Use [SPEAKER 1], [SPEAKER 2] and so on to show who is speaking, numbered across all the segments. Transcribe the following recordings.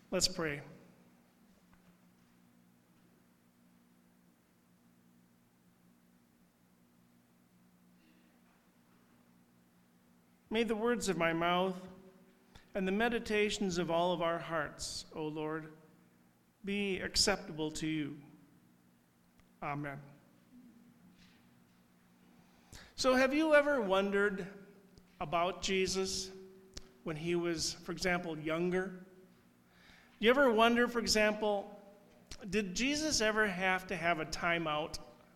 [SPEAKER 1] Let's pray. May the words of my mouth and the meditations of all of our hearts, O Lord, be acceptable to you. Amen. So have you ever wondered about Jesus when he was, for example, younger? Do you ever wonder, for example, did Jesus ever have to have a timeout?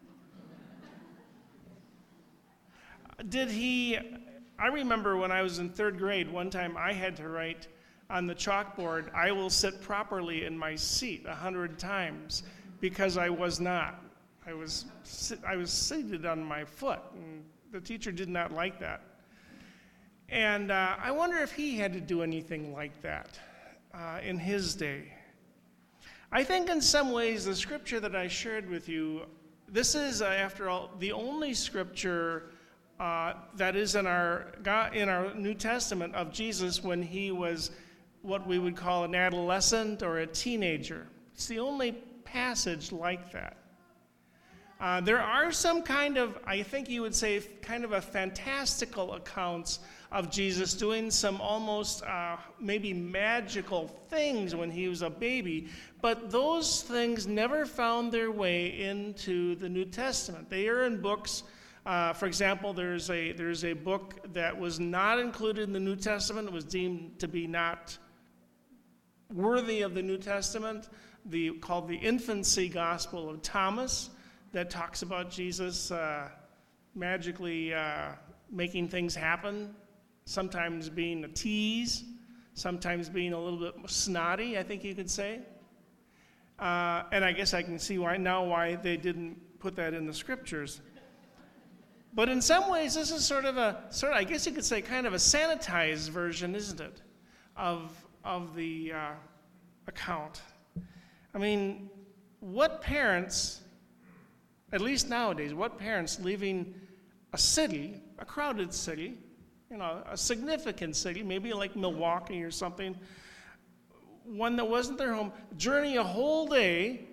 [SPEAKER 1] I remember when I was in third grade, one time I had to write on the chalkboard, "I will sit properly in my seat" 100 times because I was not. I was seated on my foot, and the teacher did not like that. And I wonder if he had to do anything like that in his day. I think in some ways the scripture that I shared with you, this is, after all, the only scripture that is in our New Testament of Jesus when he was what we would call an adolescent or a teenager. It's the only passage like that. There are some kind of, I think you would say, kind of a fantastical accounts of Jesus doing some almost maybe magical things when he was a baby, but those things never found their way into the New Testament. They are in books. For example, there's a book that was not included in the New Testament. It was deemed to be not worthy of the New Testament, called the Infancy Gospel of Thomas, that talks about Jesus magically making things happen, sometimes being a tease, sometimes being a little bit snotty, I think you could say. And I guess I can see why they didn't put that in the scriptures. But in some ways, this is sort of I guess you could say, kind of a sanitized version, isn't it, of the account. I mean, what parents, at least nowadays, what parents leaving a city, a crowded city, a significant city, maybe like Milwaukee or something, one that wasn't their home, journey a whole day,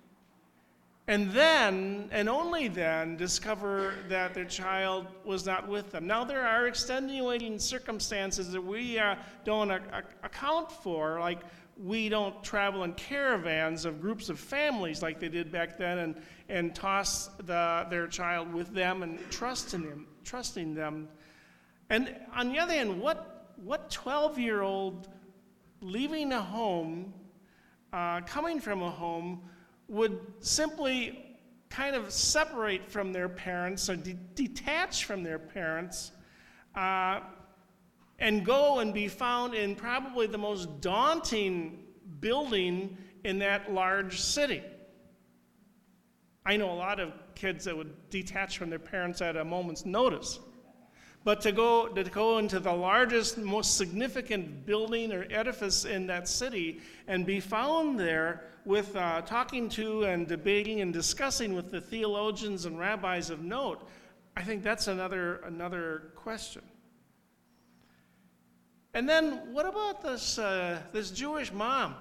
[SPEAKER 1] and then, and only then, discover that their child was not with them. Now, there are extenuating circumstances that we don't account for, like we don't travel in caravans of groups of families like they did back then and toss their child with them and trusting them. And on the other hand, what 12-year-old leaving a home, coming from a home, would simply kind of separate from their parents or detach from their parents and go and be found in probably the most daunting building in that large city? I know a lot of kids that would detach from their parents at a moment's notice. But to go into the largest, most significant building or edifice in that city and be found there with talking to and debating and discussing with the theologians and rabbis of note, I think that's another question. And then what about this Jewish mom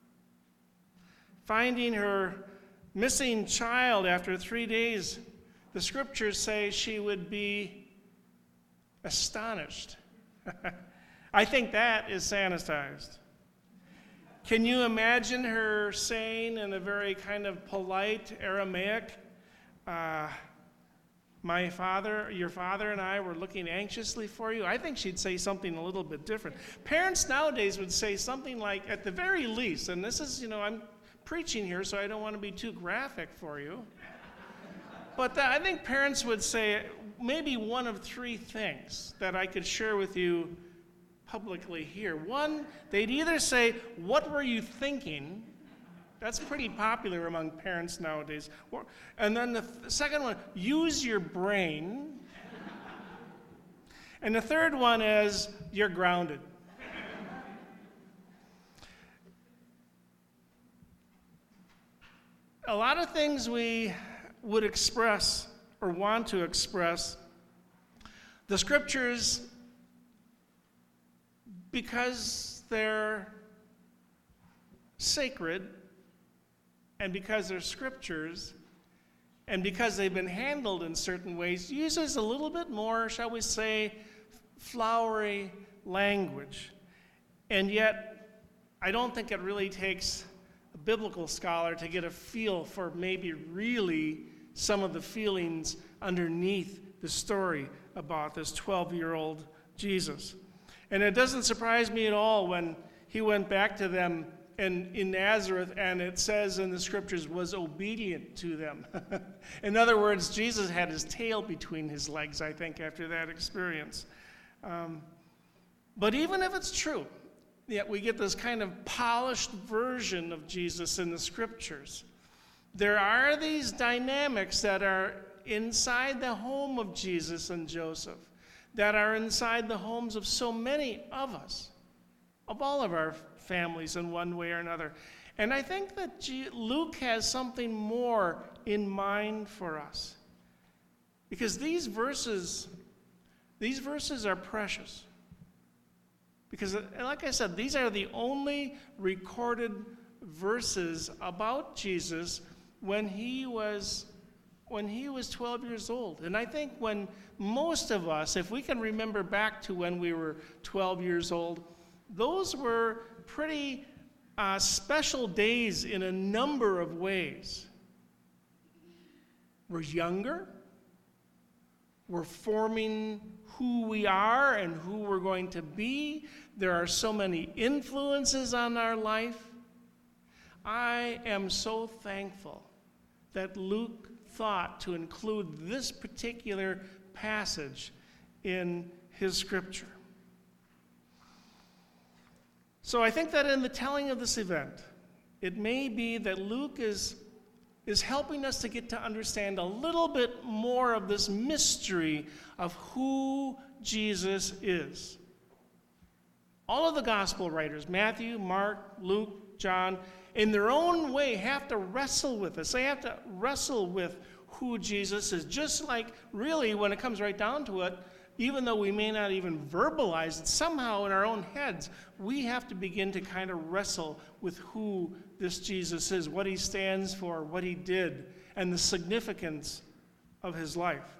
[SPEAKER 1] finding her missing child after 3 days? The scriptures say she would be astonished. I think that is sanitized. Can you imagine her saying in a very kind of polite Aramaic, your father and I were looking anxiously for you? I think she'd say something a little bit different. Parents nowadays would say something like, at the very least, and this is, I'm preaching here, so I don't want to be too graphic for you. But I think parents would say maybe one of three things that I could share with you publicly here. One, they'd either say, "What were you thinking?" That's pretty popular among parents nowadays. And then the second one, "Use your brain." And the third one is, "You're grounded." A lot of things we would express or want to express, the scriptures, because they're sacred, and because they're scriptures, and because they've been handled in certain ways, uses a little bit more, shall we say, flowery language. And yet, I don't think it really takes a biblical scholar to get a feel for maybe really some of the feelings underneath the story about this 12-year-old Jesus. And it doesn't surprise me at all when he went back to them in Nazareth, and it says in the scriptures, was obedient to them. In other words, Jesus had his tail between his legs, I think, after that experience. But even if it's true, yet we get this kind of polished version of Jesus in the scriptures, there are these dynamics that are inside the home of Jesus and Joseph, that are inside the homes of so many of us, of all of our families in one way or another. And I think that Luke has something more in mind for us. Because these verses are precious. Because, like I said, these are the only recorded verses about Jesus when he was 12 years old. And I think when most of us, if we can remember back to when we were 12 years old, those were pretty special days in a number of ways. We're younger. We're forming who we are and who we're going to be. There are so many influences on our life. I am so thankful that Luke thought to include this particular passage in his scripture. So I think that in the telling of this event, it may be that Luke is helping us to get to understand a little bit more of this mystery of who Jesus is. All of the gospel writers, Matthew, Mark, Luke, John, in their own way have to wrestle with this. They have to wrestle with who Jesus is. Just like, really, when it comes right down to it, even though we may not even verbalize it, somehow in our own heads, we have to begin to kind of wrestle with who this Jesus is, what he stands for, what he did, and the significance of his life.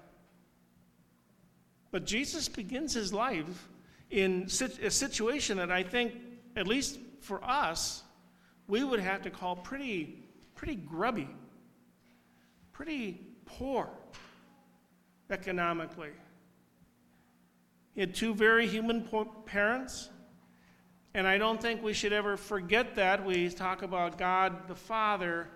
[SPEAKER 1] But Jesus begins his life in a situation that I think, at least for us, we would have to call pretty grubby, pretty poor economically. He had two very human parents, and I don't think we should ever forget that. We talk about God the Father,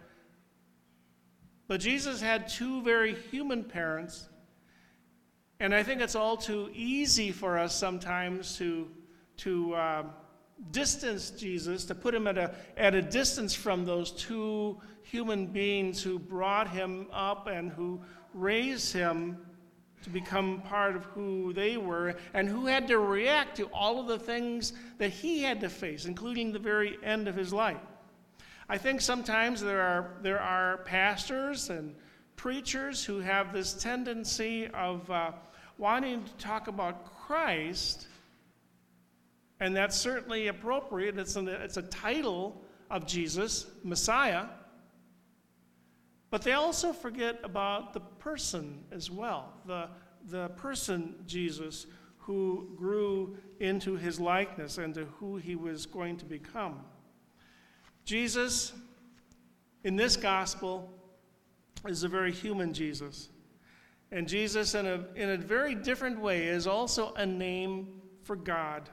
[SPEAKER 1] but Jesus had two very human parents, and I think it's all too easy for us sometimes to distance Jesus, to put him at a distance from those two human beings who brought him up and who raised him to become part of who they were, and who had to react to all of the things that he had to face, including the very end of his life. I think sometimes there are pastors and preachers who have this tendency of wanting to talk about Christ, and that's certainly appropriate. It's a title of Jesus, Messiah. But they also forget about the person as well, the person Jesus who grew into his likeness and to who he was going to become. Jesus, in this gospel, is a very human Jesus. And Jesus, in a very different way, is also a name for God.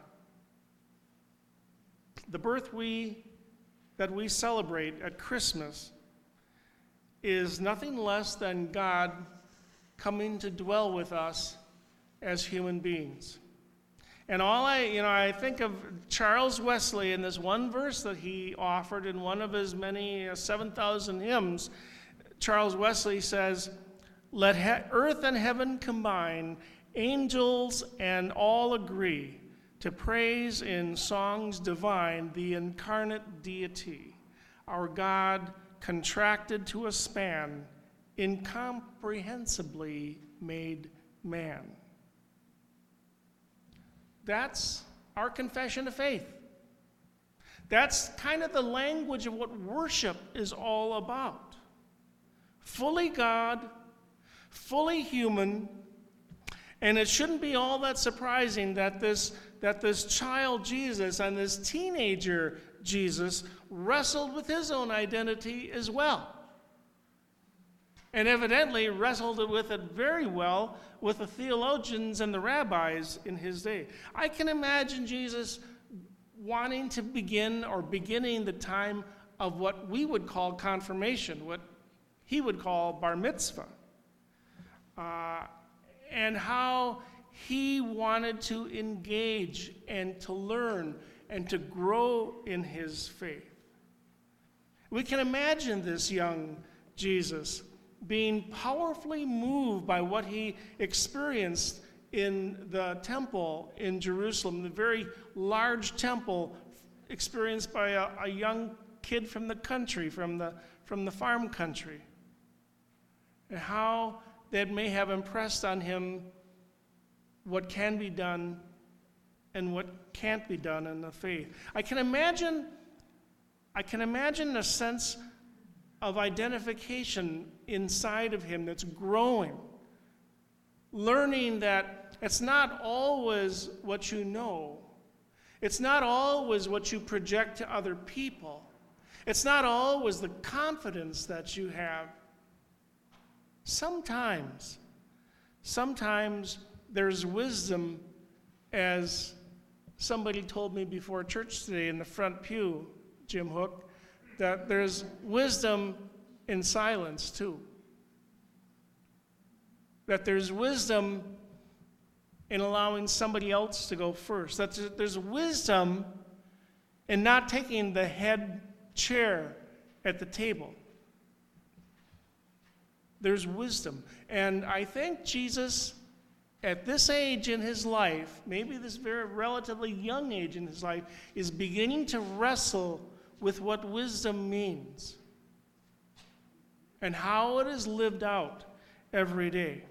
[SPEAKER 1] The birth that we celebrate at Christmas is nothing less than God coming to dwell with us as human beings. And I think of Charles Wesley in this one verse that he offered in one of his many 7,000 hymns. Charles Wesley says, "Let earth and heaven combine, angels and all agree, to praise in songs divine the incarnate deity, our God contracted to a span, incomprehensibly made man." That's our confession of faith. That's kind of the language of what worship is all about. Fully God, fully human, and it shouldn't be all that surprising that this child Jesus and this teenager Jesus wrestled with his own identity as well. And evidently wrestled with it very well with the theologians and the rabbis in his day. I can imagine Jesus wanting to beginning the time of what we would call confirmation, what he would call bar mitzvah, and how he wanted to engage and to learn and to grow in his faith. We can imagine this young Jesus being powerfully moved by what he experienced in the temple in Jerusalem, the very large temple experienced by a young kid from the country, from the farm country, and how that may have impressed on him what can be done and what can't be done in the faith. I can imagine a sense of identification inside of him that's growing, learning that it's not always what you know. It's not always what you project to other people. It's not always the confidence that you have. Sometimes there's wisdom, as somebody told me before church today in the front pew, Jim Hook, that there's wisdom in silence too. That there's wisdom in allowing somebody else to go first. That there's wisdom in not taking the head chair at the table. There's wisdom. And I think Jesus, at this age in his life, maybe this very relatively young age in his life, is beginning to wrestle with what wisdom means and how it is lived out every day.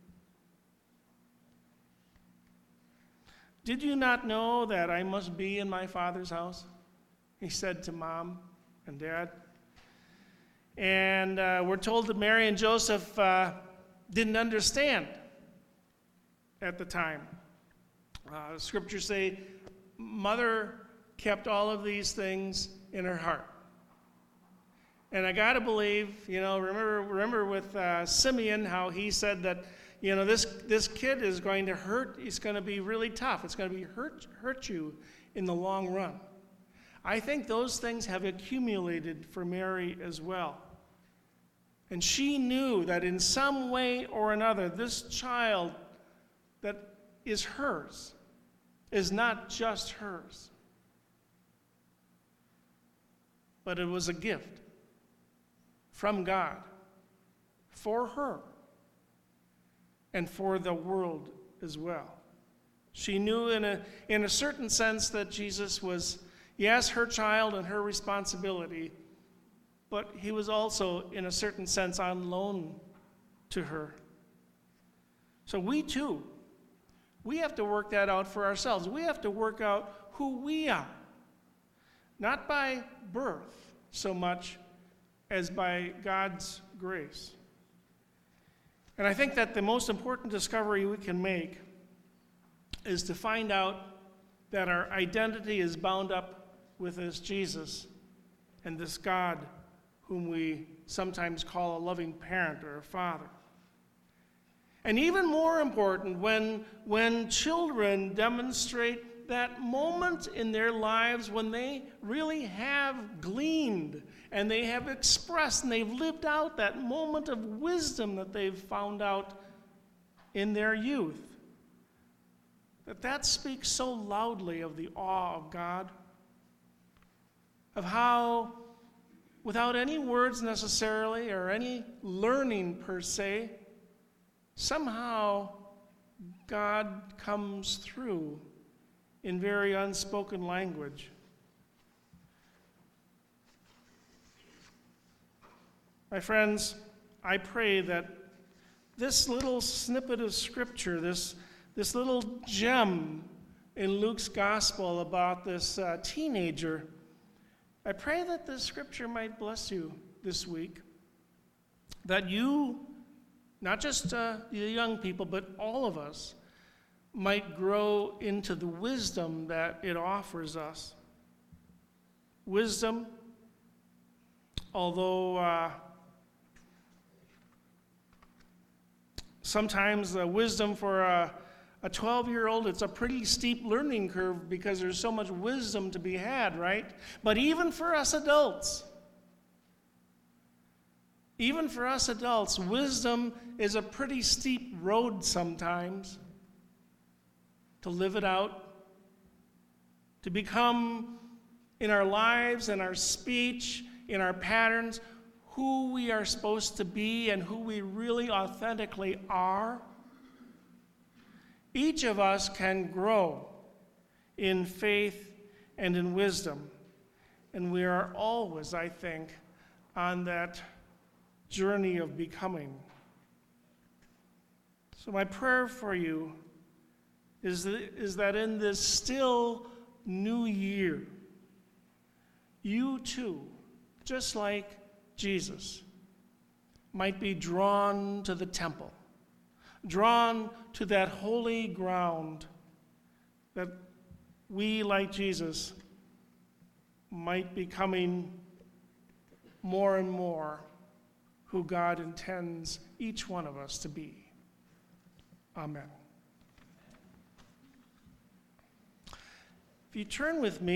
[SPEAKER 1] Did you not know that I must be in my Father's house? He said to Mom and Dad. And we're told that Mary and Joseph didn't understand at the time. Scriptures say, Mother kept all of these things in her heart. And I got to believe, remember with Simeon, how he said that, this kid is going to hurt, he's going to be really tough. It's going to hurt you in the long run. I think those things have accumulated for Mary as well. And she knew that in some way or another, this child that is hers is not just hers, but it was a gift from God for her and for the world as well. She knew in a certain sense that Jesus was, yes, her child and her responsibility, but he was also, in a certain sense, on loan to her. So we too, we have to work that out for ourselves. We have to work out who we are, not by birth so much as by God's grace. And I think that the most important discovery we can make is to find out that our identity is bound up with this Jesus and this God whom we sometimes call a loving parent or a father. And even more important, when children demonstrate that moment in their lives when they really have gleaned and they have expressed and they've lived out that moment of wisdom that they've found out in their youth, that speaks so loudly of the awe of God, of how, without any words necessarily or any learning per se, somehow God comes through in very unspoken language. My friends, I pray that this little snippet of Scripture, this little gem in Luke's gospel about this teenager, I pray that this scripture might bless you this week, that you, not just the young people, but all of us, might grow into the wisdom that it offers us. Wisdom, although sometimes the wisdom for a 12-year-old, it's a pretty steep learning curve because there's so much wisdom to be had, right? But even for us adults, wisdom is a pretty steep road sometimes to live it out, to become in our lives, in our speech, in our patterns, who we are supposed to be and who we really authentically are. Each of us can grow in faith and in wisdom, and we are always, I think, on that journey of becoming. So my prayer for you is that in this still new year, you too, just like Jesus, might be drawn to the temple, drawn to that holy ground, that we, like Jesus, might be becoming more and more who God intends each one of us to be. Amen. If you turn with me